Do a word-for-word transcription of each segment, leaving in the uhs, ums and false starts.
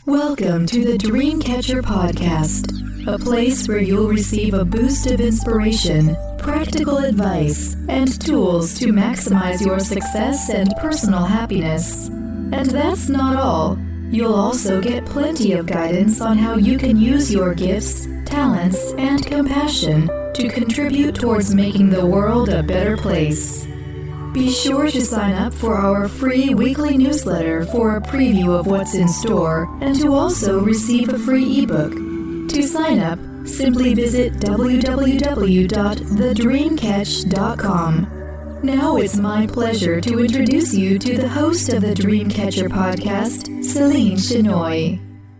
Welcome to the Dreamcatcher Podcast, a place where you'll receive a boost of inspiration, practical advice, and tools to maximize your success and personal happiness. And that's not all. You'll also get plenty of guidance on how you can use your gifts, talents, and compassion to contribute towards making the world a better place. Be sure to sign up for our free weekly newsletter for a preview of what's in store and to also receive a free ebook. To sign up, simply visit w w w dot the dream catch dot com. Now it's my pleasure to introduce you to the host of the Dreamcatcher Podcast, Celine Chenoy.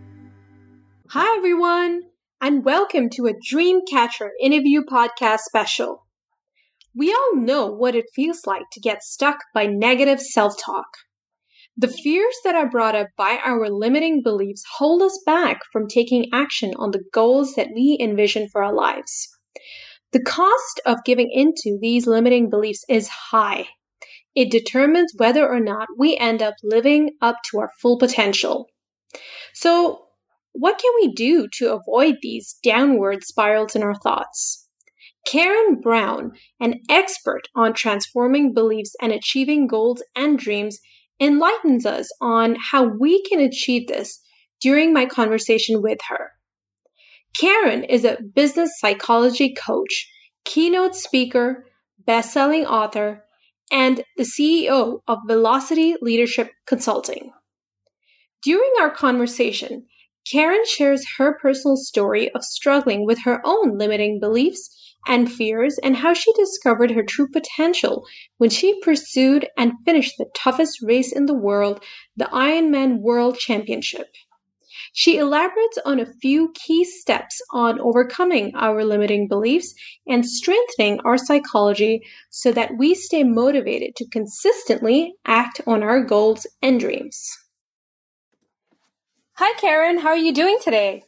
Hi everyone, and welcome to a Dreamcatcher interview podcast special. We all know what it feels like to get stuck by negative self-talk. The fears that are brought up by our limiting beliefs hold us back from taking action on the goals that we envision for our lives. The cost of giving into these limiting beliefs is high. It determines whether or not we end up living up to our full potential. So, what can we do to avoid these downward spirals in our thoughts? Karen Brown, an expert on transforming beliefs and achieving goals and dreams, enlightens us on how we can achieve this during my conversation with her. Karen is a business psychology coach, keynote speaker, best-selling author, and the C E O of Velocity Leadership Consulting. During our conversation, Karen shares her personal story of struggling with her own limiting beliefs and fears, and how she discovered her true potential when she pursued and finished the toughest race in the world, the Ironman World Championship. She elaborates on a few key steps on overcoming our limiting beliefs and strengthening our psychology so that we stay motivated to consistently act on our goals and dreams. Hi, Karen. How are you doing today?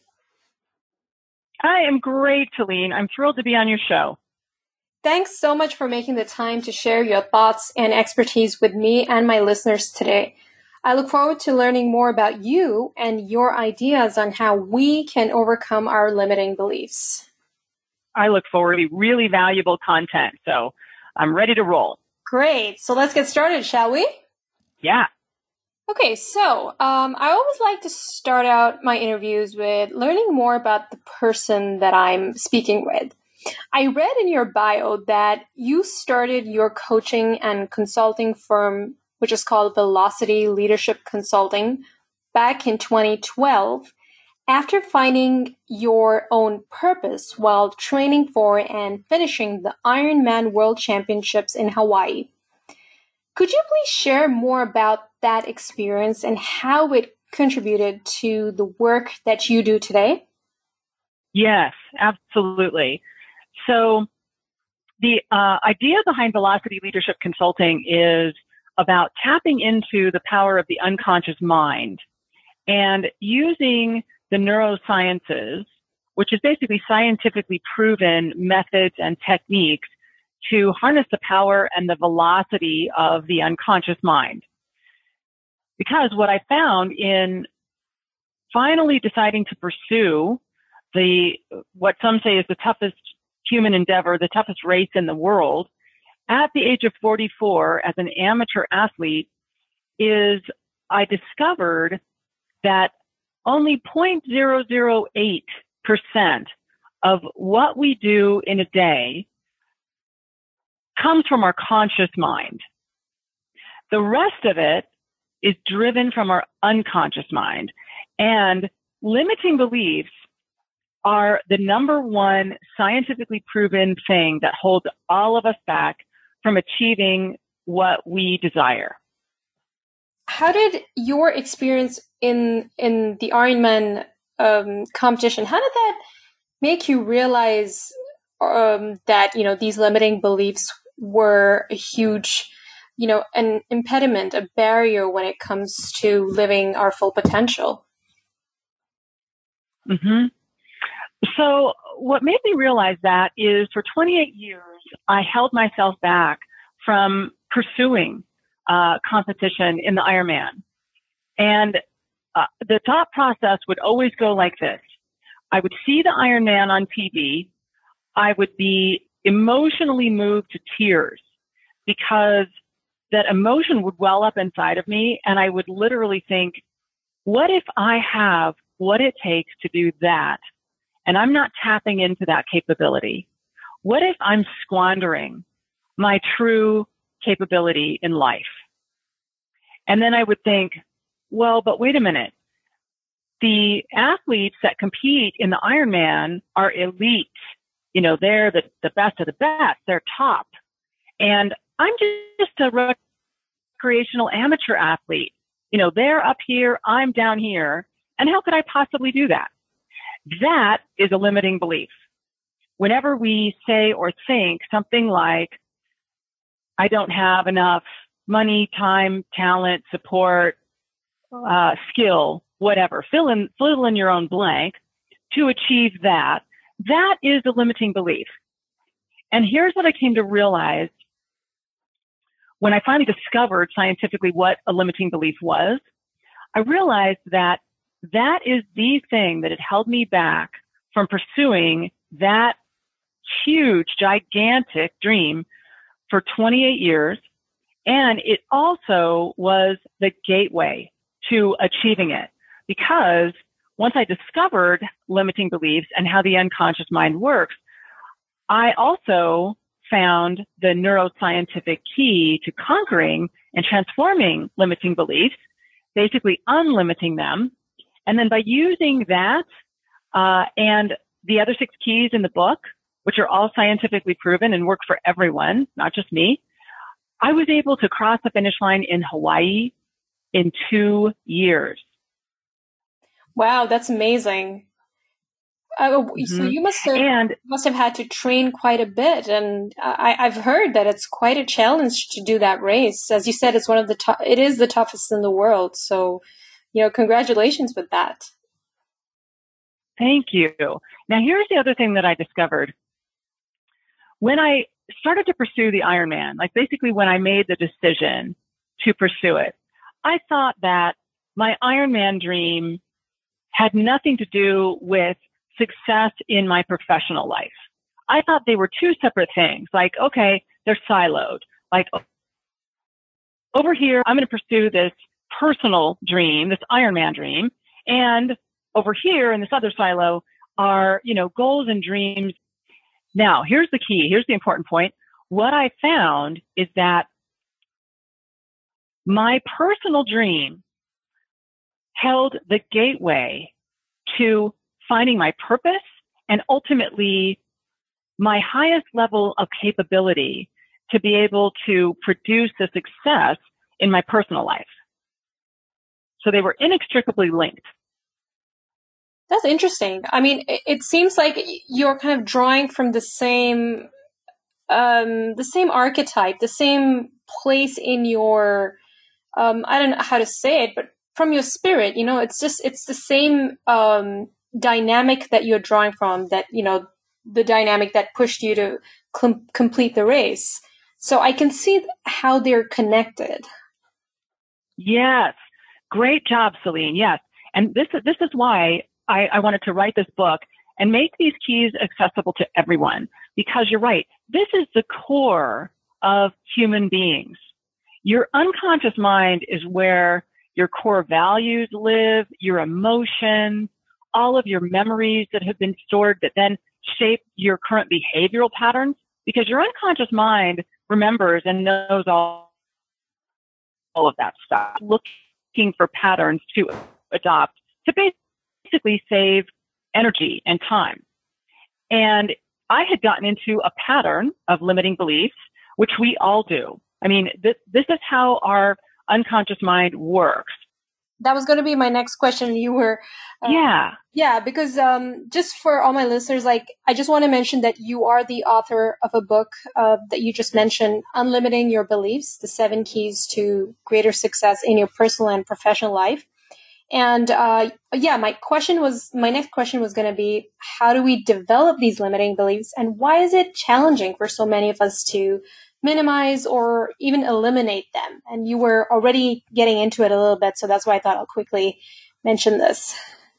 I am great, Celine. I'm thrilled to be on your show. Thanks so much for making the time to share your thoughts and expertise with me and my listeners today. I look forward to learning more about you and your ideas on how we can overcome our limiting beliefs. I look forward to really valuable content, so I'm ready to roll. Great. So let's get started, shall we? Yeah. Okay, so um, I always like to start out my interviews with learning more about the person that I'm speaking with. I read in your bio that you started your coaching and consulting firm, which is called Velocity Leadership Consulting, back in twenty twelve, after finding your own purpose while training for and finishing the Ironman World Championships in Hawaii. Could you please share more about that experience and how it contributed to the work that you do today? Yes, absolutely. So the uh, idea behind Velocity Leadership Consulting is about tapping into the power of the unconscious mind and using the neurosciences, which is basically scientifically proven methods and techniques to harness the power and the velocity of the unconscious mind. Because what I found in finally deciding to pursue the, what some say is the toughest human endeavor, the toughest race in the world, at the age of forty-four as an amateur athlete, is I discovered that only zero point zero zero eight percent of what we do in a day comes from our conscious mind. The rest of it is driven from our unconscious mind. And limiting beliefs are the number one scientifically proven thing that holds all of us back from achieving what we desire. How did your experience in in the Ironman um, competition, how did that make you realize um, that, you know, these limiting beliefs were a huge, you know, an impediment, a barrier when it comes to living our full potential? Mm-hmm. So what made me realize that is for twenty-eight years, I held myself back from pursuing uh, competition in the Ironman. And uh, the thought process would always go like this. I would see the Iron Man on T V. I would be emotionally moved to tears because that emotion would well up inside of me. And I would literally think, what if I have what it takes to do that? And I'm not tapping into that capability. What if I'm squandering my true capability in life? And then I would think, well, but wait a minute. The athletes that compete in the Ironman are elite. You know, they're the, the best of the best. They're top. And I'm just a recreational amateur athlete. You know, they're up here, I'm down here. And how could I possibly do that? That is a limiting belief. Whenever we say or think something like, I don't have enough money, time, talent, support, uh, skill, whatever, fill in, fill in your own blank to achieve that, that is a limiting belief. And here's what I came to realize when I finally discovered scientifically what a limiting belief was. I realized that that is the thing that had held me back from pursuing that huge, gigantic dream for twenty-eight years. And it also was the gateway to achieving it, because once I discovered limiting beliefs and how the unconscious mind works, I also found the neuroscientific key to conquering and transforming limiting beliefs, basically unlimiting them. And then by using that uh, and the other six keys in the book, which are all scientifically proven and work for everyone, not just me, I was able to cross the finish line in Hawaii in two years. Wow, that's amazing. Uh, mm-hmm. So you must have, and, must have had to train quite a bit. And I, I've heard that it's quite a challenge to do that race. As you said, it's one of the top, it is the toughest in the world. So, you know, congratulations with that. Thank you. Now, here's the other thing that I discovered. When I started to pursue the Ironman, like basically when I made the decision to pursue it, I thought that my Ironman dream had nothing to do with success in my professional life. I thought they were two separate things. Like, okay, they're siloed. Like, over here, I'm going to pursue this personal dream, this Ironman dream. And over here in this other silo are, you know, goals and dreams. Now, here's the key. Here's the important point. What I found is that my personal dream held the gateway to finding my purpose and ultimately my highest level of capability to be able to produce the success in my personal life. So they were inextricably linked. That's interesting. I mean, it, it seems like you're kind of drawing from the same, um, the same archetype, the same place in your, um, I don't know how to say it, but from your spirit, you know, it's just, it's the same, um, dynamic that you're drawing from, that, you know, the dynamic that pushed you to com- complete the race. So I can see how they're connected. Yes. Great job, Celine. Yes. And this, this is why I, I wanted to write this book and make these keys accessible to everyone, because you're right. This is the core of human beings. Your unconscious mind is where your core values live, your emotions, all of your memories that have been stored that then shape your current behavioral patterns, because your unconscious mind remembers and knows all, all of that stuff, looking for patterns to adopt to basically save energy and time. And I had gotten into a pattern of limiting beliefs, which we all do. I mean, this, this is how our unconscious mind works. That was going to be my next question. You were, uh, yeah, yeah, because um, just for all my listeners, like, I just want to mention that you are the author of a book uh, that you just mentioned, Unlimiting Your Beliefs: The Seven Keys to Greater Success in Your Personal and Professional Life. And uh, yeah, my question was, my next question was going to be, how do we develop these limiting beliefs, and why is it challenging for so many of us to minimize or even eliminate them? And you were already getting into it a little bit, so that's why I thought I'll quickly mention this.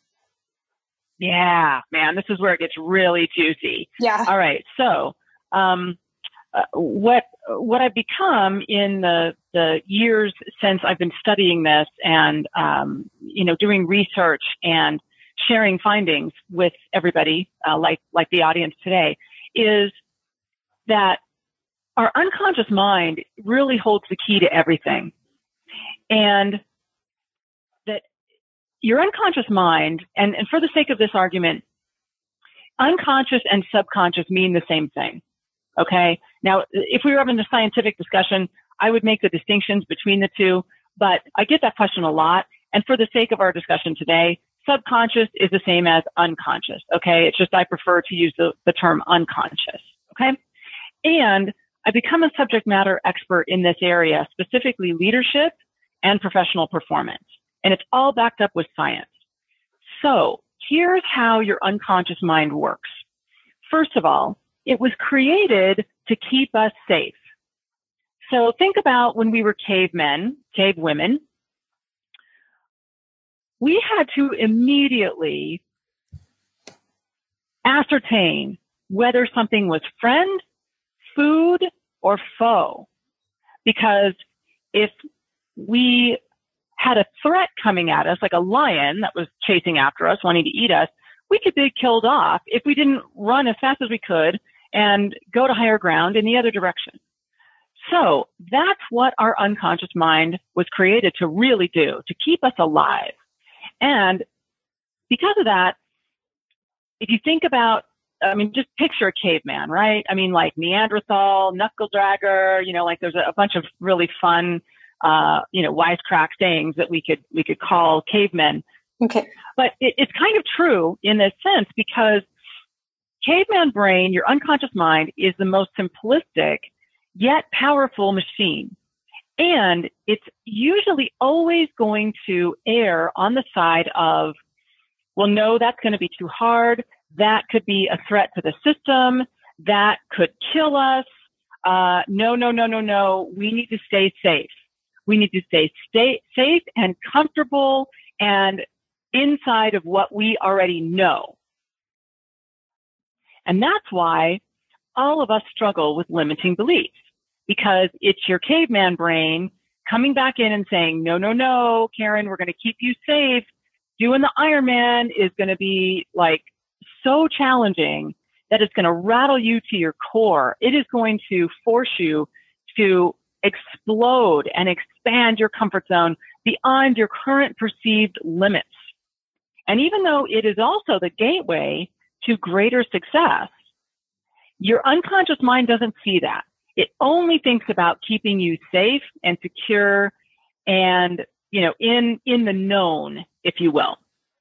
Yeah, man, this is where it gets really juicy. Yeah. All right. So, um, uh, what, what I've become in the, the years since I've been studying this and, um, you know, doing research and sharing findings with everybody, uh, like, like the audience today, is that our unconscious mind really holds the key to everything. And that your unconscious mind, and, and for the sake of this argument, unconscious and subconscious mean the same thing. Okay. Now, if we were having a scientific discussion, I would make the distinctions between the two, but I get that question a lot. And for the sake of our discussion today, subconscious is the same as unconscious. Okay. It's just, I prefer to use the, the term unconscious. Okay. And I become a subject matter expert in this area, specifically leadership and professional performance. And it's all backed up with science. So here's how your unconscious mind works. First of all, it was created to keep us safe. So think about when we were cavemen, cave women. We had to immediately ascertain whether something was friend, food, or foe. Because if we had a threat coming at us, like a lion that was chasing after us, wanting to eat us, we could be killed off if we didn't run as fast as we could and go to higher ground in the other direction. So that's what our unconscious mind was created to really do, to keep us alive. And because of that, if you think about, I mean, just picture a caveman, right? I mean, like Neanderthal, knuckle dragger, you know, like there's a, a bunch of really fun Uh, you know, wisecrack sayings that we could, we could call cavemen. Okay. But it, it's kind of true in this sense because caveman brain, your unconscious mind, is the most simplistic yet powerful machine. And it's usually always going to err on the side of, well, no, that's going to be too hard. That could be a threat to the system. That could kill us. Uh, no, no, no, no, no. We need to stay safe. We need to stay, stay safe and comfortable and inside of what we already know. And that's why all of us struggle with limiting beliefs, because it's your caveman brain coming back in and saying, no, no, no, Karen, we're going to keep you safe. Doing the Ironman is going to be like so challenging that it's going to rattle you to your core. It is going to force you to explode and expand your comfort zone beyond your current perceived limits. And even though it is also the gateway to greater success, your unconscious mind doesn't see that. It only thinks about keeping you safe and secure and, you know, in, in the known, if you will.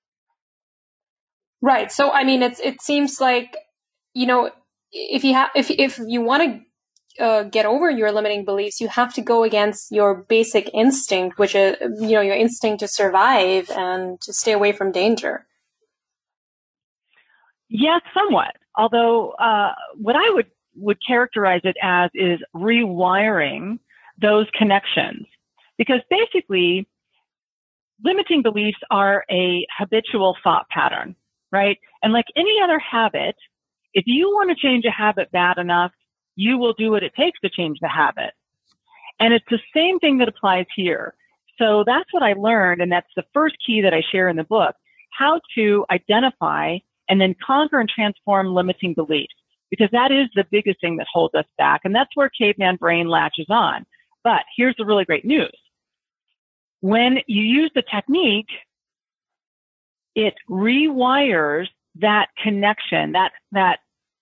Right. So, I mean, it's, it seems like, you know, if you have, if, if you want to Uh, get over your limiting beliefs, you have to go against your basic instinct, which is, you know, your instinct to survive and to stay away from danger. Yes, somewhat. Although uh, what I would, would characterize it as is rewiring those connections. Because basically, limiting beliefs are a habitual thought pattern, right? And like any other habit, if you want to change a habit bad enough, you will do what it takes to change the habit. And it's the same thing that applies here. So that's what I learned. And that's the first key that I share in the book, how to identify and then conquer and transform limiting beliefs, because that is the biggest thing that holds us back. And that's where caveman brain latches on. But here's the really great news. When you use the technique, it rewires that connection, that, that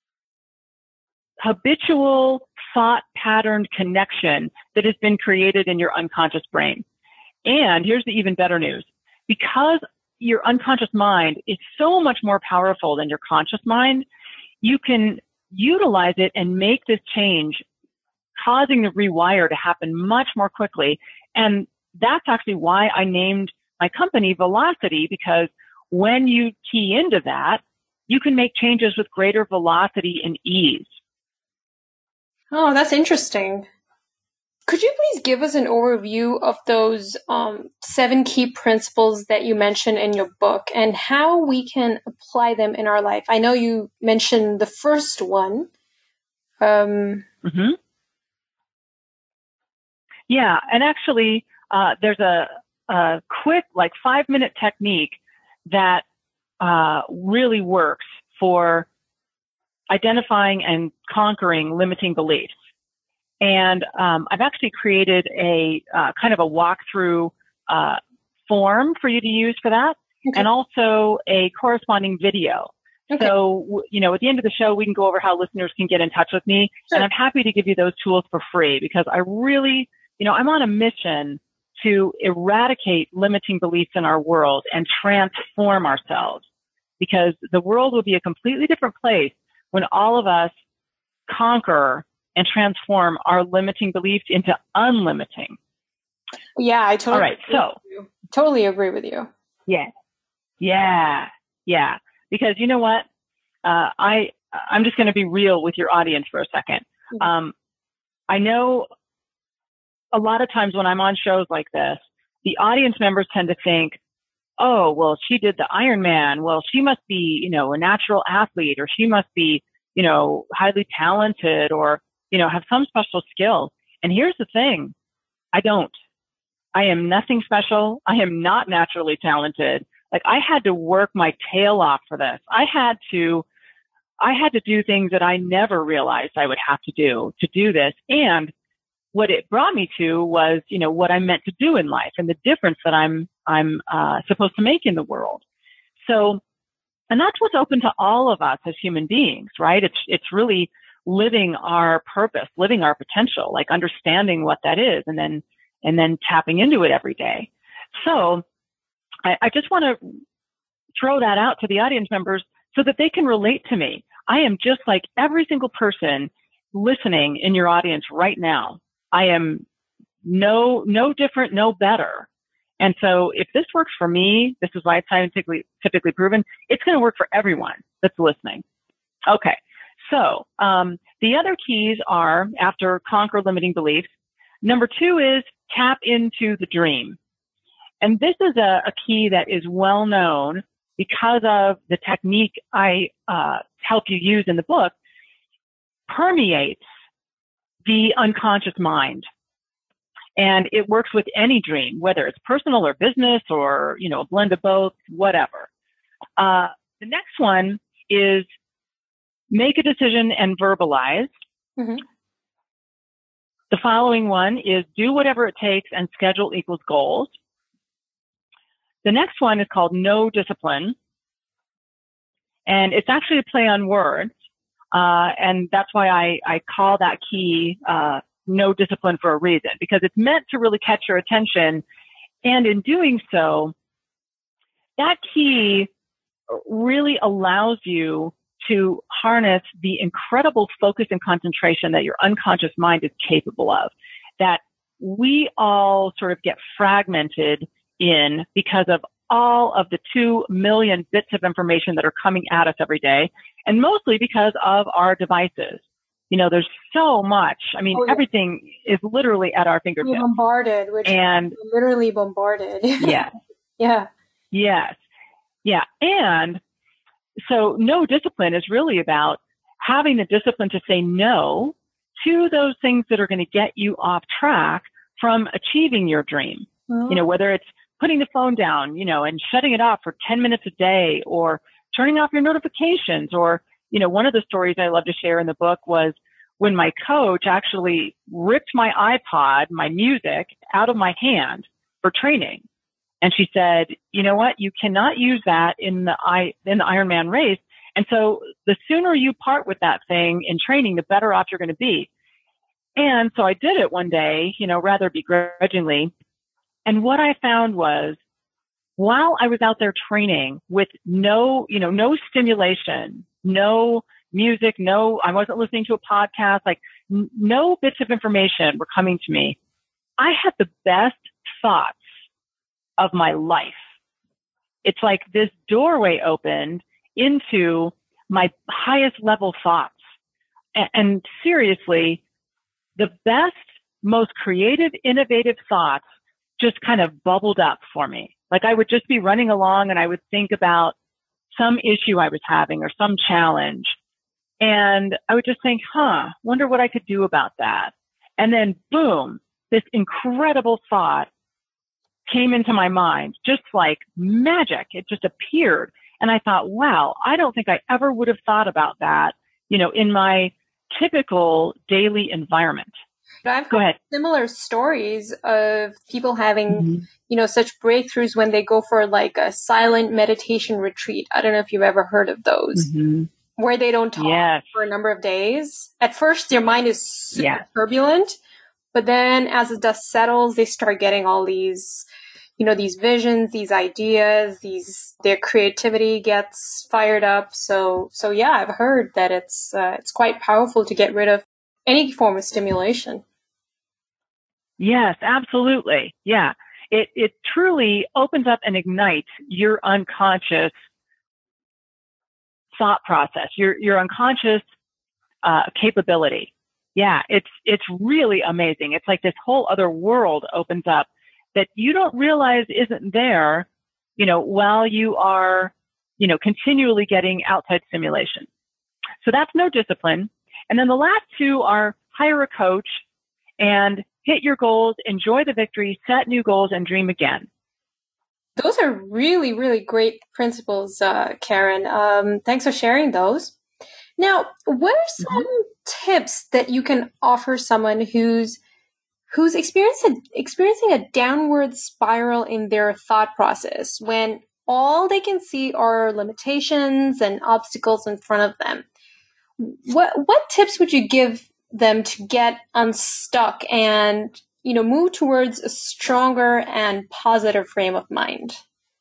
habitual thought pattern connection that has been created in your unconscious brain. And here's the even better news. Because your unconscious mind is so much more powerful than your conscious mind, you can utilize it and make this change, causing the rewire to happen much more quickly. And that's actually why I named my company Velocity, because when you key into that, you can make changes with greater velocity and ease. Oh, that's interesting. Could you please give us an overview of those um, seven key principles that you mentioned in your book and how we can apply them in our life? I know you mentioned the first one. Um, mm-hmm. Yeah, and actually, uh, there's a, a quick, like five-minute technique that uh, really works for identifying and conquering limiting beliefs. And um, I've actually created a uh, kind of a walkthrough uh, form for you to use for that, okay. and also a corresponding video. Okay. So, you know, at the end of the show, we can go over how listeners can get in touch with me. Sure. And I'm happy to give you those tools for free because I really, you know, I'm on a mission to eradicate limiting beliefs in our world and transform ourselves because the world will be a completely different place when all of us conquer and transform our limiting beliefs into unlimiting. Yeah, I totally, all right, agree so, with you. totally agree with you. Yeah, yeah, yeah. Because you know what? Uh, I, I'm just going to be real with your audience for a second. Mm-hmm. Um, I know a lot of times when I'm on shows like this, the audience members tend to think, oh, well, she did the Ironman. Well, she must be, you know, a natural athlete, or she must be, you know, highly talented, or, you know, have some special skills. And here's the thing. I don't. I am nothing special. I am not naturally talented. Like I had to work my tail off for this. I had to, I had to do things that I never realized I would have to do to do this. And what it brought me to was, you know, what I'm meant to do in life and the difference that I'm, I'm, uh, supposed to make in the world. So, and that's what's open to all of us as human beings, right? It's, it's really living our purpose, living our potential, like understanding what that is and then, and then tapping into it every day. So I, I just want to throw that out to the audience members so that they can relate to me. I am just like every single person listening in your audience right now. I am no, no different, no better. And so if this works for me, this is why it's scientifically typically proven, it's going to work for everyone that's listening. Okay. So, um, the other keys are after conquer limiting beliefs. Number two is tap into the dream. And this is a, a key that is well known because of the technique I, uh, help you use in the book, permeates the unconscious mind. And it works with any dream, whether it's personal or business or, you know, a blend of both, whatever. Uh, the next one is make a decision and verbalize. Mm-hmm. The following one is do whatever it takes and schedule equals goals. The next one is called no discipline. And it's actually a play on words. Uh, and that's why I, I call that key, uh, no discipline for a reason, because it's meant to really catch your attention. And in doing so, that key really allows you to harness the incredible focus and concentration that your unconscious mind is capable of, that we all sort of get fragmented in because of all of the two million bits of information that are coming at us every day, and mostly because of our devices. You know, there's so much. I mean, oh, yeah. Everything is literally at our fingertips. We're bombarded, which and we're literally bombarded. Yes. Yeah. Yes. Yeah. And so no discipline is really about having the discipline to say no to those things that are going to get you off track from achieving your dream. Oh. You know, whether it's putting the phone down, you know, and shutting it off for ten minutes a day, or turning off your notifications, or, you know, one of the stories I love to share in the book was when my coach actually ripped my iPod, my music, out of my hand for training. And she said, you know what? You cannot use that in the I, in the Ironman race. And so the sooner you part with that thing in training, the better off you're going to be. And so I did it one day, you know, rather begrudgingly. And what I found was, while I was out there training with no, you know, no stimulation, no music, no, I wasn't listening to a podcast, like n- no bits of information were coming to me. I had the best thoughts of my life. It's like this doorway opened into my highest level thoughts. And, and seriously, the best most creative, innovative thoughts just kind of bubbled up for me. Like I would just be running along and I would think about some issue I was having or some challenge. And I would just think, huh, wonder what I could do about that. And then boom, this incredible thought came into my mind, just like magic. It just appeared. And I thought, wow, I don't think I ever would have thought about that, you know, in my typical daily environment. But I've Go heard ahead. similar stories of people having, Mm-hmm. you know, such breakthroughs when they go for like a silent meditation retreat. I don't know if you've ever heard of those, Mm-hmm. where they don't talk Yes. for a number of days. At first, their mind is super Yes. turbulent, but then as the dust settles, they start getting all these, you know, these visions, these ideas, these, their creativity gets fired up. So, so yeah, I've heard that it's, uh, it's quite powerful to get rid of any form of stimulation. Yes, absolutely. Yeah. It, it truly opens up and ignites your unconscious thought process, your, your unconscious, uh, capability. Yeah. It's, it's really amazing. It's like this whole other world opens up that you don't realize isn't there, you know, while you are, you know, continually getting outside stimulation. So that's no discipline. And then the last two are hire a coach and hit your goals, enjoy the victory, set new goals, and dream again. Those are really, really great principles, uh, Karen. Um, thanks for sharing those. Now, what are some mm-hmm. tips that you can offer someone who's who's experiencing experiencing a downward spiral in their thought process when all they can see are limitations and obstacles in front of them? What what tips would you give them to get unstuck and, you know, move towards a stronger and positive frame of mind?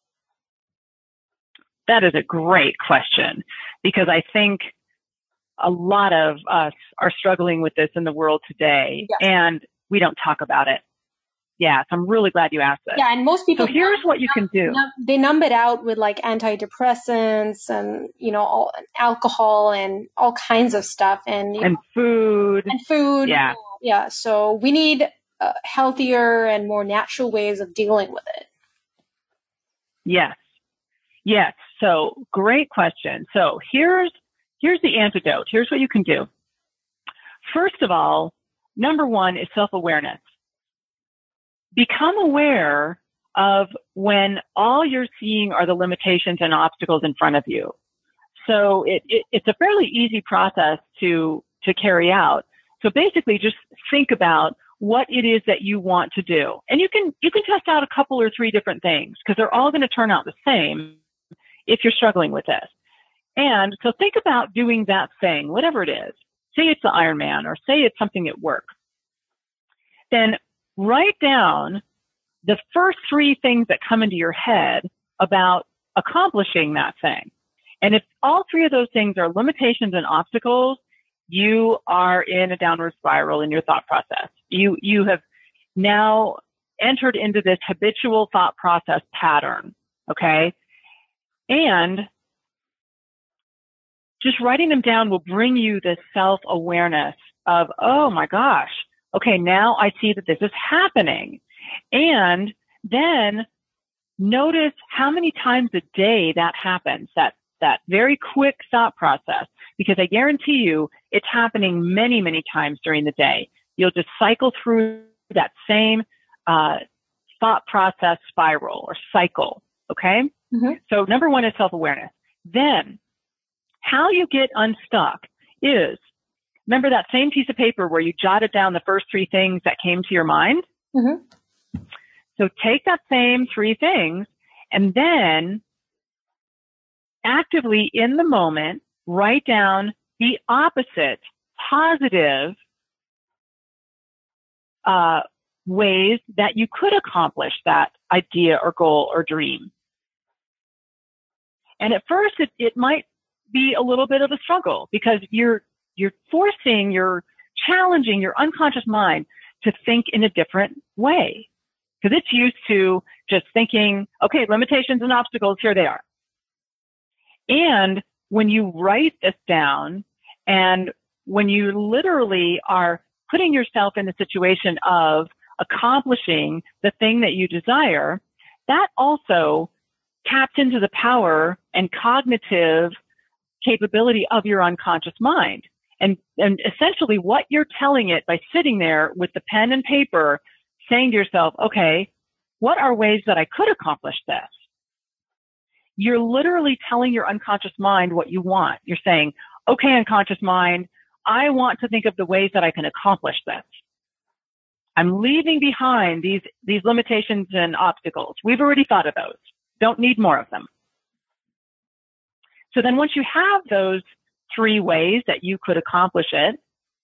That is a great question, because I think a lot of us are struggling with this in the world today, yes. and we don't talk about it. Yeah, so I'm really glad you asked this. Yeah, and most people. So here's numb, what you can do. Numb, they numb it out with like antidepressants and, you know, all, alcohol and all kinds of stuff, and and know, food and food. Yeah, yeah. So we need uh, healthier and more natural ways of dealing with it. Yes, yes. So great question. So here's here's the antidote. Here's what you can do. First of all, number one is self-awareness. Become aware of when all you're seeing are the limitations and obstacles in front of you. So it, it, it's a fairly easy process to, to carry out. So basically just think about what it is that you want to do. And you can, you can test out a couple or three different things, because they're all going to turn out the same if you're struggling with this. And so think about doing that thing, whatever it is. Say it's the Ironman, or say it's something at work. Then write down the first three things that come into your head about accomplishing that thing. And if all three of those things are limitations and obstacles, you are in a downward spiral in your thought process. You, you have now entered into this habitual thought process pattern. Okay. And just writing them down will bring you this self-awareness of, oh my gosh, okay, now I see that this is happening. And then notice how many times a day that happens, that, that very quick thought process, because I guarantee you it's happening many, many times during the day. You'll just cycle through that same uh, thought process spiral or cycle, okay? Mm-hmm. So number one is self-awareness. Then how you get unstuck is, remember that same piece of paper where you jotted down the first three things that came to your mind? Mm-hmm. So take that same three things and then actively in the moment, write down the opposite, positive uh, ways that you could accomplish that idea or goal or dream. And at first it, it might be a little bit of a struggle, because you're you're forcing, you're challenging your unconscious mind to think in a different way, because it's used to just thinking, okay, limitations and obstacles, here they are. And when you write this down, and when you literally are putting yourself in the situation of accomplishing the thing that you desire, that also taps into the power and cognitive capability of your unconscious mind. And, and essentially what you're telling it by sitting there with the pen and paper, saying to yourself, okay, what are ways that I could accomplish this? You're literally telling your unconscious mind what you want. You're saying, okay, unconscious mind, I want to think of the ways that I can accomplish this. I'm leaving behind these, these limitations and obstacles. We've already thought of those. Don't need more of them. So then once you have those three ways that you could accomplish it,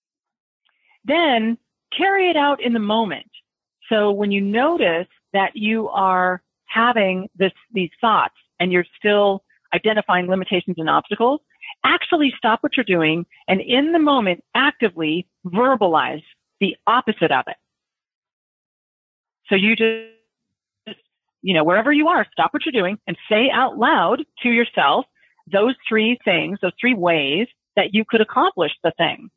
then carry it out in the moment. So when you notice that you are having this, these thoughts and you're still identifying limitations and obstacles, actually stop what you're doing and in the moment actively verbalize the opposite of it. So you just, you know, wherever you are, stop what you're doing and say out loud to yourself those three things, those three ways that you could accomplish the thing.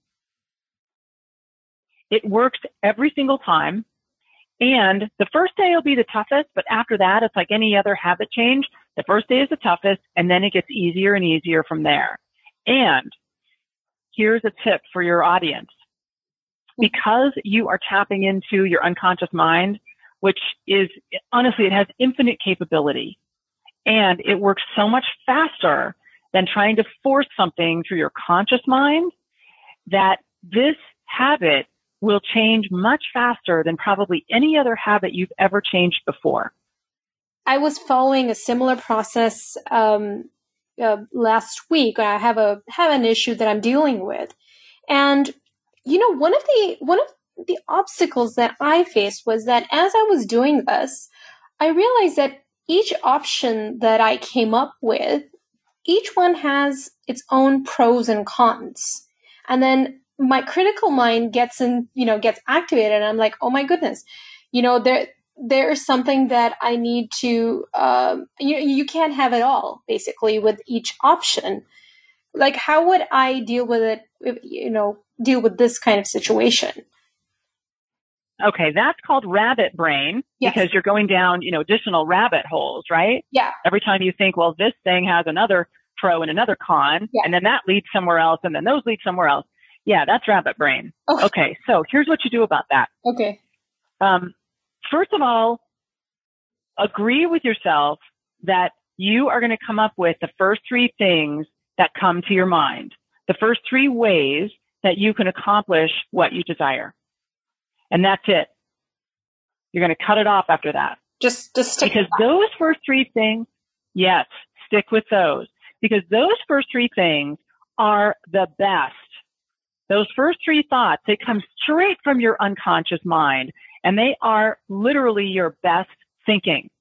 It works every single time. And the first day will be the toughest, but after that, it's like any other habit change. The first day is the toughest, and then it gets easier and easier from there. And here's a tip for your audience. Because you are tapping into your unconscious mind, which is, honestly, it has infinite capability. And it works so much faster than trying to force something through your conscious mind, that this habit will change much faster than probably any other habit you've ever changed before. I was following a similar process um, uh, last week. I have a have an issue that I'm dealing with, and you know, one of the one of the obstacles that I faced was that as I was doing this, I realized that each option that I came up with, each one has its own pros and cons. And then my critical mind gets in, you know, gets activated and I'm like, oh my goodness, you know, there, there's something that I need to, um, you, you can't have it all basically with each option. Like, how would I deal with it, if, you know, deal with this kind of situation? Okay, that's called rabbit brain, yes. Because you're going down, you know, additional rabbit holes, right? Yeah. Every time you think, well, this thing has another pro and another con, yeah. And then that leads somewhere else, and then those lead somewhere else. Yeah, that's rabbit brain. Oh. Okay, so here's what you do about that. Okay. Um, first of all, agree with yourself that you are going to come up with the first three things that come to your mind, the first three ways that you can accomplish what you desire. And that's it. You're going to cut it off after that. Just, just stick because those first three things, yes, stick with those. Because those first three things are the best. Those first three thoughts, they come straight from your unconscious mind, and they are literally your best thinking.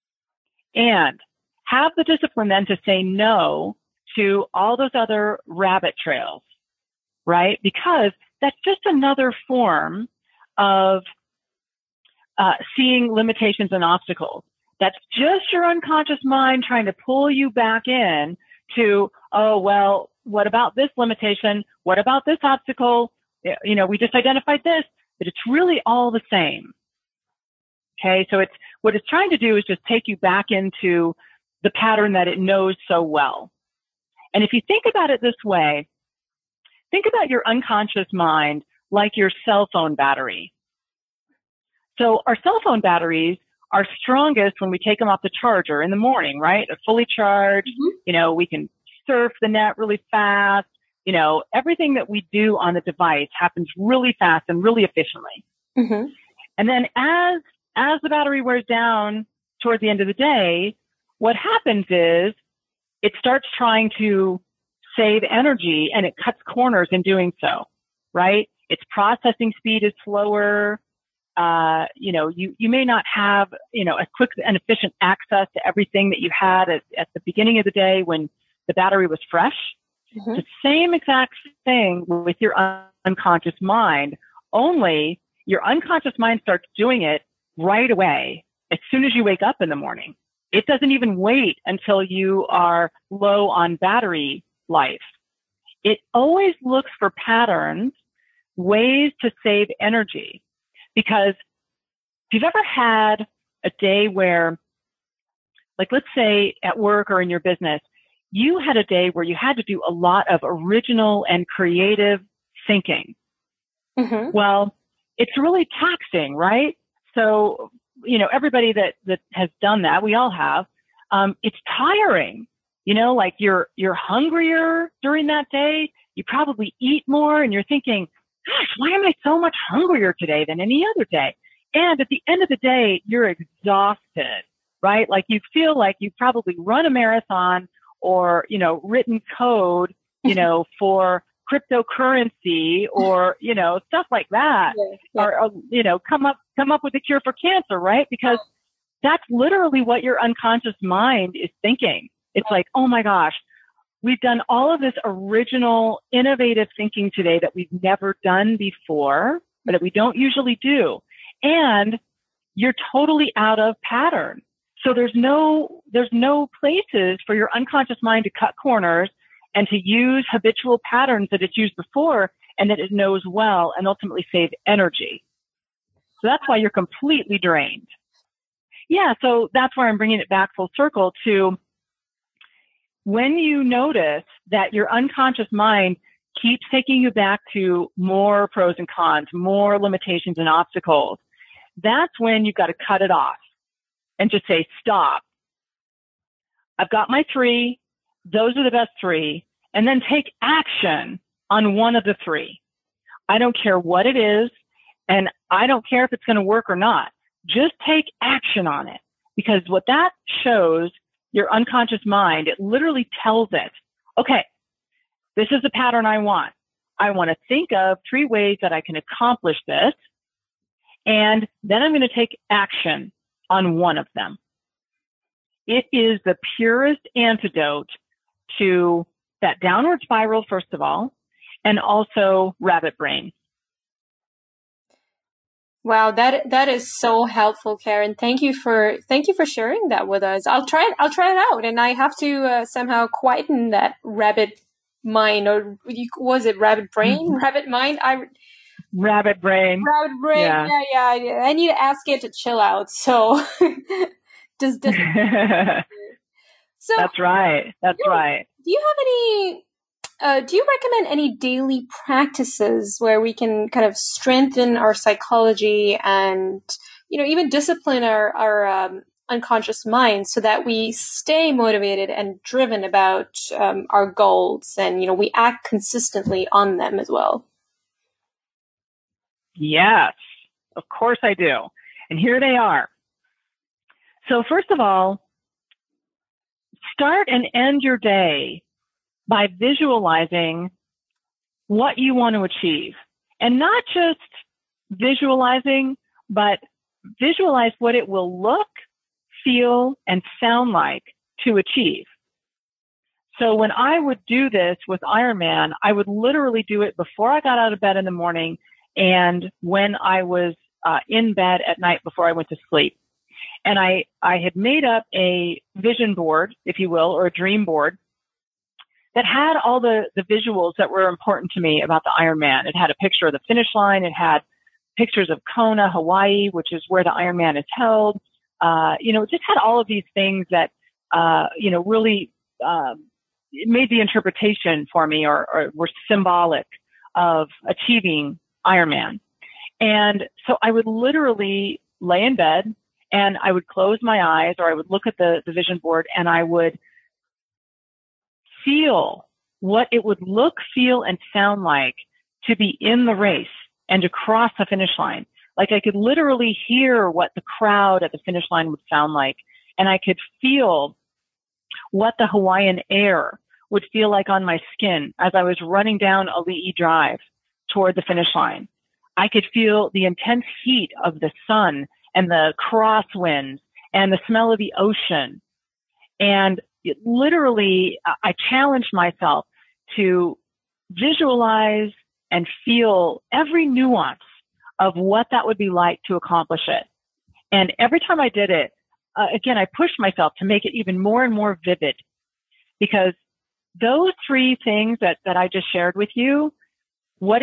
And have the discipline then to say no to all those other rabbit trails, right? Because that's just another form of uh, seeing limitations and obstacles. That's just your unconscious mind trying to pull you back in to, oh, well, what about this limitation? What about this obstacle? You know, we just identified this, but it's really all the same. Okay, so it's what it's trying to do is just take you back into the pattern that it knows so well. And if you think about it this way, think about your unconscious mind like your cell phone battery. So our cell phone batteries are strongest when we take them off the charger in the morning, right? They're fully charged. Mm-hmm. You know, we can surf the net really fast. You know, everything that we do on the device happens really fast and really efficiently. Mm-hmm. And then as, as the battery wears down toward the end of the day, what happens is it starts trying to save energy and it cuts corners in doing so, right? Its processing speed is slower. Uh, you know, you, you may not have, you know, a quick and efficient access to everything that you had at, at the beginning of the day when the battery was fresh. Mm-hmm. It's the same exact thing with your un- unconscious mind, only your unconscious mind starts doing it right away as soon as you wake up in the morning. It doesn't even wait until you are low on battery life. It always looks for patterns ways to save energy. Because if you've ever had a day where, like, let's say at work or in your business, you had a day where you had to do a lot of original and creative thinking. Mm-hmm. Well, it's really taxing, right? So, you know, everybody that, that has done that, we all have, um, it's tiring. You know, like you're, you're hungrier during that day. You probably eat more and you're thinking, gosh, why am I so much hungrier today than any other day? And at the end of the day, you're exhausted, right? Like you feel like you've probably run a marathon or, you know, written code, you know, for cryptocurrency or, you know, stuff like that, yeah, yeah. or, or, you know, come up, come up with a cure for cancer, right? Because that's literally what your unconscious mind is thinking. It's like, oh my gosh, we've done all of this original, innovative thinking today that we've never done before, but that we don't usually do. And you're totally out of pattern. So there's no, there's no places for your unconscious mind to cut corners and to use habitual patterns that it's used before and that it knows well and ultimately save energy. So that's why you're completely drained. Yeah. So that's where I'm bringing it back full circle to when you notice that your unconscious mind keeps taking you back to more pros and cons, more limitations and obstacles. That's when you've got to cut it off and just say, stop. I've got my three. Those are the best three. And then take action on one of the three. I don't care what it is. And I don't care if it's going to work or not. Just take action on it. Because what that shows your unconscious mind, it literally tells it, okay, this is the pattern I want. I want to think of three ways that I can accomplish this. And then I'm going to take action on one of them. It is the purest antidote to that downward spiral, first of all, and also rabbit brain. Wow, that that is so helpful, Karen. Thank you for thank you for sharing that with us. I'll try it. I'll try it out, and I have to uh, somehow quieten that rabbit mind, or was it rabbit brain, mm-hmm. rabbit mind? I rabbit brain, rabbit brain. Yeah, yeah. yeah. I need to ask it to chill out. So, does does. So that's right. That's do you, right. Do you have any? Uh, do you recommend any daily practices where we can kind of strengthen our psychology and, you know, even discipline our, our um, unconscious mind so that we stay motivated and driven about um, our goals and, you know, we act consistently on them as well? Yes, of course I do. And here they are. So first of all, start and end your day by visualizing what you want to achieve. And not just visualizing, but visualize what it will look, feel, and sound like to achieve. So when I would do this with Ironman, I would literally do it before I got out of bed in the morning and when I was uh, in bed at night before I went to sleep. And I, I had made up a vision board, if you will, or a dream board that had all the, the visuals that were important to me about the Ironman. It had a picture of the finish line. It had pictures of Kona, Hawaii, which is where the Ironman is held. Uh, you know, it just had all of these things that, uh, you know, really, um, it made the interpretation for me or, or were symbolic of achieving Ironman. And so I would literally lay in bed and I would close my eyes or I would look at the, the vision board and I would feel what it would look, feel, and sound like to be in the race and to cross the finish line. Like I could literally hear what the crowd at the finish line would sound like. And I could feel what the Hawaiian air would feel like on my skin as I was running down Ali'i Drive toward the finish line. I could feel the intense heat of the sun and the crosswinds and the smell of the ocean. And it literally, I challenged myself to visualize and feel every nuance of what that would be like to accomplish it. And every time I did it, uh, again, I pushed myself to make it even more and more vivid, because those three things that, that I just shared with you, what it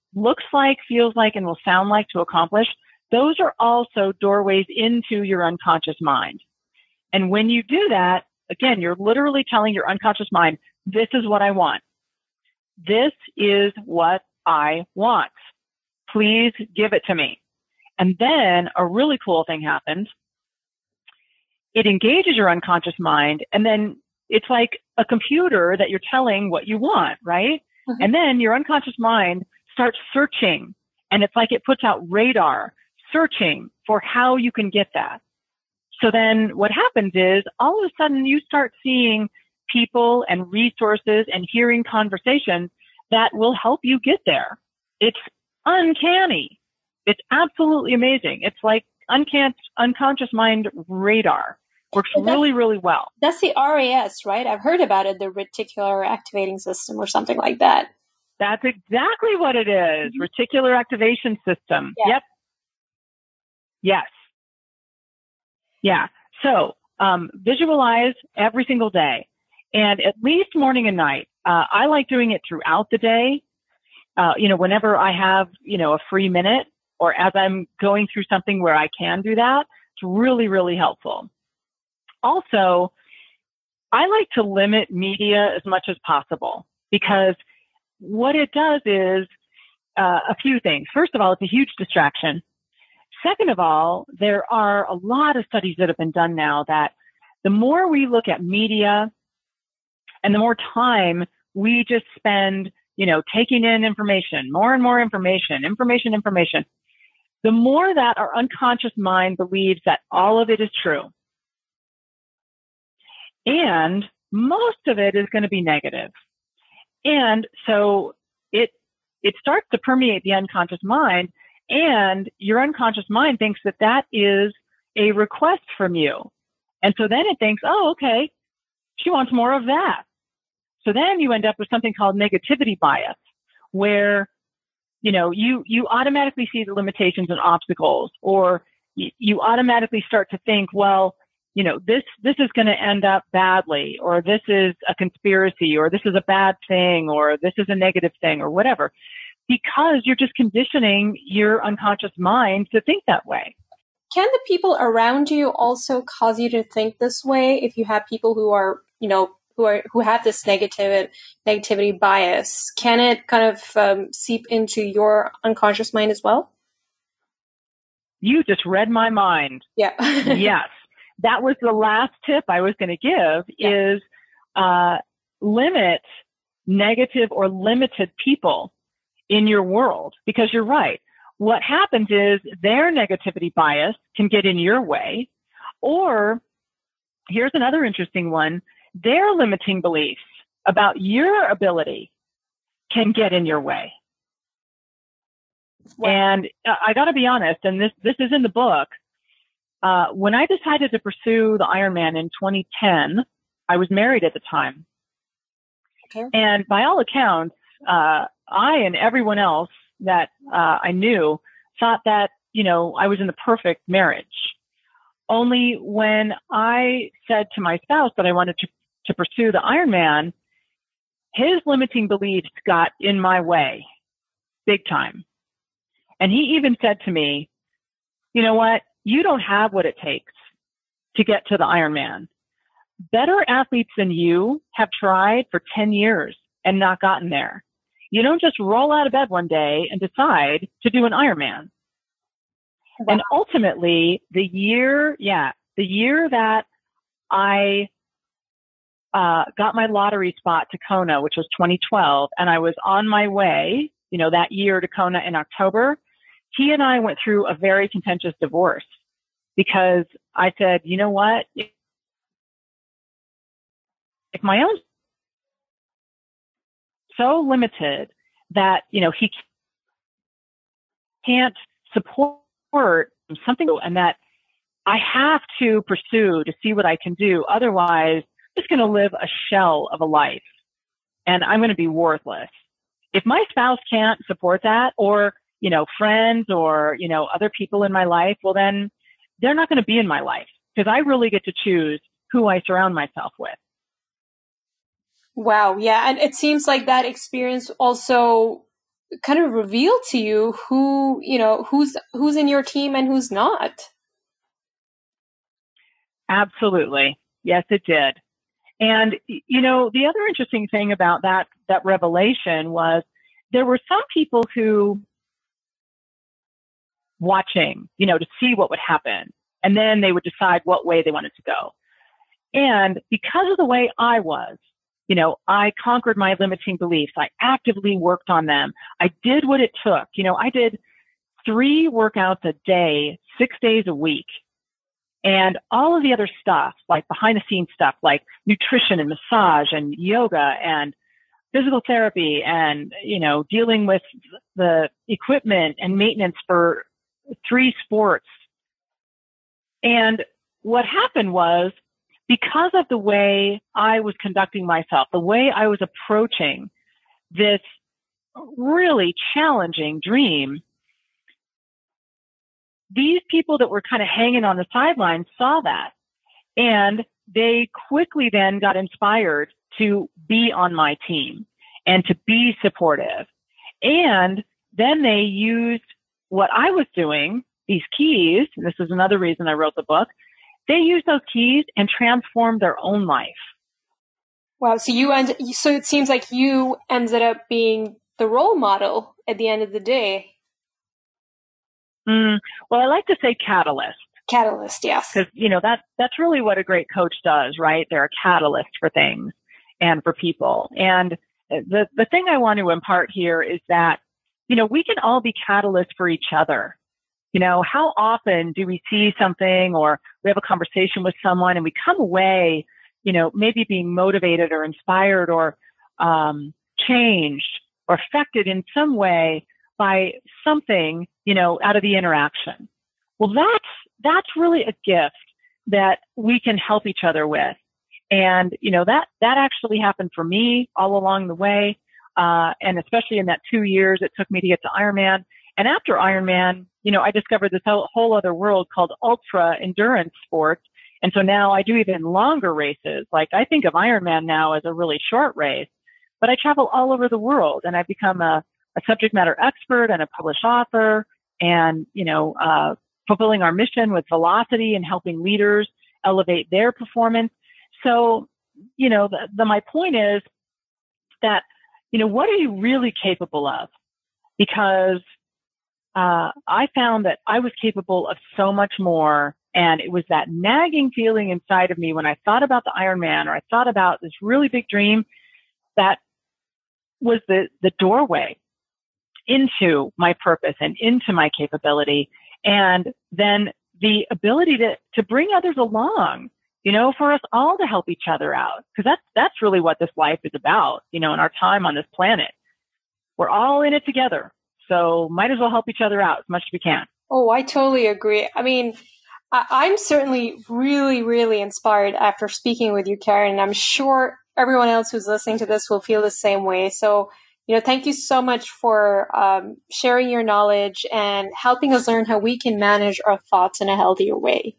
looks like, feels like, and will sound like to accomplish, those are also doorways into your unconscious mind. And when you do that, again, you're literally telling your unconscious mind, this is what I want. This is what I want. Please give it to me. And then a really cool thing happens. It engages your unconscious mind, and then it's like a computer that you're telling what you want, right? Mm-hmm. And then your unconscious mind starts searching, and it's like it puts out radar, searching for how you can get that. So then what happens is all of a sudden you start seeing people and resources and hearing conversations that will help you get there. It's uncanny. It's absolutely amazing. It's like uncan- unconscious mind radar. Works really, really well. That's the R A S, right? I've heard about it, the reticular activating system or something like that. That's exactly what it is. Mm-hmm. Reticular activation system. Yeah. Yep. Yes. Yeah. So um, visualize every single day, and at least morning and night. Uh, I like doing it throughout the day. Uh, you know, whenever I have, you know, a free minute, or as I'm going through something where I can do that, it's really, really helpful. Also, I like to limit media as much as possible, because what it does is uh, a few things. First of all, it's a huge distraction. Second of all, there are a lot of studies that have been done now that the more we look at media and the more time we just spend, you know, taking in information, more and more information, information, information, the more that our unconscious mind believes that all of it is true. And most of it is going to be negative. And so it, it starts to permeate the unconscious mind, and your unconscious mind thinks that that is a request from you. And so then it thinks, oh, okay, she wants more of that. So then you end up with something called negativity bias, where, you know, you, you automatically see the limitations and obstacles, or you, you automatically start to think, well, you know, this, this is going to end up badly, or this is a conspiracy, or this is a bad thing, or this is a negative thing, or whatever, because you're just conditioning your unconscious mind to think that way. Can the people around you also cause you to think this way? If you have people who are, you know, who are, who have this negative negativity bias, can it kind of um, seep into your unconscious mind as well? You just read my mind. Yeah. Yes. That was the last tip I was going to give, yeah. is uh, limit negative or limited people in your world, because you're right. What happens is their negativity bias can get in your way, or here's another interesting one, their limiting beliefs about your ability can get in your way. Wow. And I got to be honest, and this, this is in the book, uh, when I decided to pursue the Ironman in twenty ten, I was married at the time. Okay. And by all accounts, uh, I and everyone else that uh, I knew thought that, you know, I was in the perfect marriage. Only when I said to my spouse that I wanted to, to pursue the Ironman, his limiting beliefs got in my way big time. And he even said to me, you know what? You don't have what it takes to get to the Ironman. Better athletes than you have tried for ten years and not gotten there. You don't just roll out of bed one day and decide to do an Ironman. Wow. And ultimately, the year, yeah, the year that I uh, got my lottery spot to Kona, which was twenty twelve, and I was on my way, you know, that year to Kona in October, he and I went through a very contentious divorce, because I said, you know what? If my own so limited that, you know, he can't support something, and that I have to pursue to see what I can do. Otherwise, I'm just going to live a shell of a life, and I'm going to be worthless. If my spouse can't support that, or, you know, friends, or, you know, other people in my life, well, then they're not going to be in my life, because I really get to choose who I surround myself with. Wow. Yeah. And it seems like that experience also kind of reveal to you who, you know, who's who's in your team and who's not. Absolutely. Yes, it did. And, you know, the other interesting thing about that, that revelation was there were some people who watching, you know, to see what would happen. And then they would decide what way they wanted to go. And because of the way I was, you know, I conquered my limiting beliefs. I actively worked on them. I did what it took. You know, I did three workouts a day, six days a week. And all of the other stuff, like behind the scenes stuff, like nutrition and massage and yoga and physical therapy and, you know, dealing with the equipment and maintenance for three sports. And what happened was, because of the way I was conducting myself, the way I was approaching this really challenging dream, these people that were kind of hanging on the sidelines saw that. And they quickly then got inspired to be on my team and to be supportive. And then they used what I was doing, these keys, and this is another reason I wrote the book, they used those keys and transformed their own life. Wow. So you end, so it seems like you ended up being the role model at the end of the day. Mm, well, I like to say catalyst. Catalyst, yes. Because, you know, that, that's really what a great coach does, right? They're a catalyst for things and for people. And the, the thing I want to impart here is that, you know, we can all be catalysts for each other. You know, how often do we see something or we have a conversation with someone and we come away, you know, maybe being motivated or inspired or um, changed or affected in some way by something, you know, out of the interaction. Well, that's, that's really a gift that we can help each other with. And, you know, that, that actually happened for me all along the way. Uh, and especially in that two years it took me to get to Ironman. And after Ironman, you know, I discovered this whole, whole other world called ultra endurance sports. And so now I do even longer races. Like I think of Ironman now as a really short race, but I travel all over the world and I've become a, a subject matter expert and a published author and, you know, uh, fulfilling our mission with Velocity and helping leaders elevate their performance. So, you know, the, the, my point is that, you know, what are you really capable of? Because Uh, I found that I was capable of so much more. And it was that nagging feeling inside of me when I thought about the Ironman or I thought about this really big dream that was the, the doorway into my purpose and into my capability. And then the ability to, to bring others along, you know, for us all to help each other out. Because that's, that's really what this life is about, you know, in our time on this planet. We're all in it together. So might as well help each other out as much as we can. Oh, I totally agree. I mean, I- I'm certainly really, really inspired after speaking with you, Karen. And I'm sure everyone else who's listening to this will feel the same way. So, you know, thank you so much for um, sharing your knowledge and helping us learn how we can manage our thoughts in a healthier way.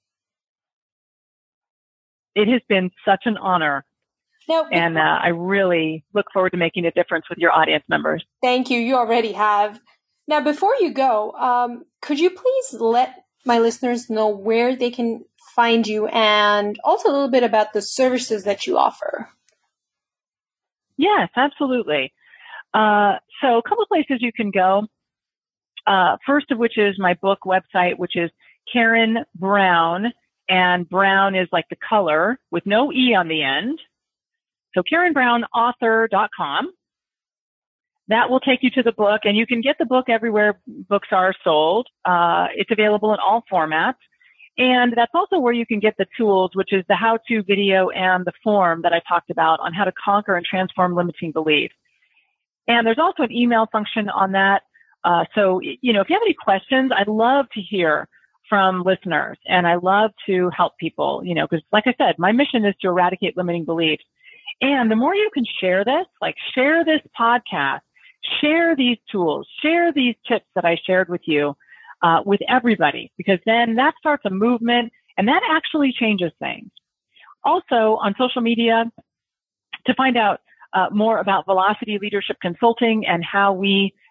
It has been such an honor. Now, and uh, I really look forward to making a difference with your audience members. Thank you. You already have. Now, before you go, um, could you please let my listeners know where they can find you and also a little bit about the services that you offer? Yes, absolutely. Uh, so a couple of places you can go. Uh, first of which is my book website, which is Karen Brown, and Brown is like the color with no E on the end. So Karen Brown Author dot com. That will take you to the book, and you can get the book everywhere books are sold. Uh, it's available in all formats. And that's also where you can get the tools, which is the how-to video and the form that I talked about on how to conquer and transform limiting beliefs. And there's also an email function on that. Uh, so, you know, if you have any questions, I'd love to hear from listeners, and I love to help people, you know, because like I said, my mission is to eradicate limiting beliefs. And the more you can share this, like share this podcast, share these tools, share these tips that I shared with you, uh, with everybody, because then that starts a movement and that actually changes things. Also on social media, to find out uh, more about Velocity Leadership Consulting and how we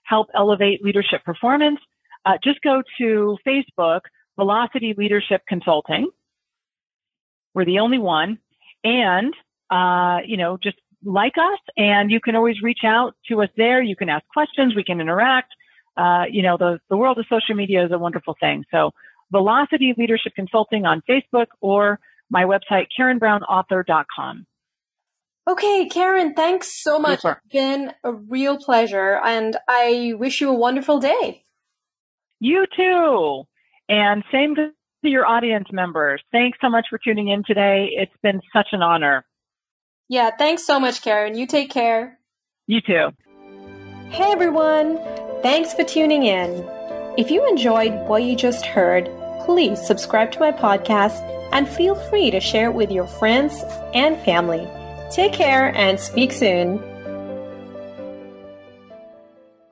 help elevate leadership performance, uh, just go to Facebook, Velocity Leadership Consulting. We're the only one. And, uh, you know, just like us, and you can always reach out to us there. You can ask questions. We can interact. Uh, you know, the, the world of social media is a wonderful thing. So Velocity Leadership Consulting on Facebook, or my website, karen brown author dot com. Okay, Karen, thanks so much. Super. It's been a real pleasure, and I wish you a wonderful day. You too. And same to your audience members. Thanks so much for tuning in today. It's been such an honor. Yeah, thanks so much, Karen. You take care. You too. Hey, everyone. Thanks for tuning in. If you enjoyed what you just heard, please subscribe to my podcast and feel free to share it with your friends and family. Take care and speak soon.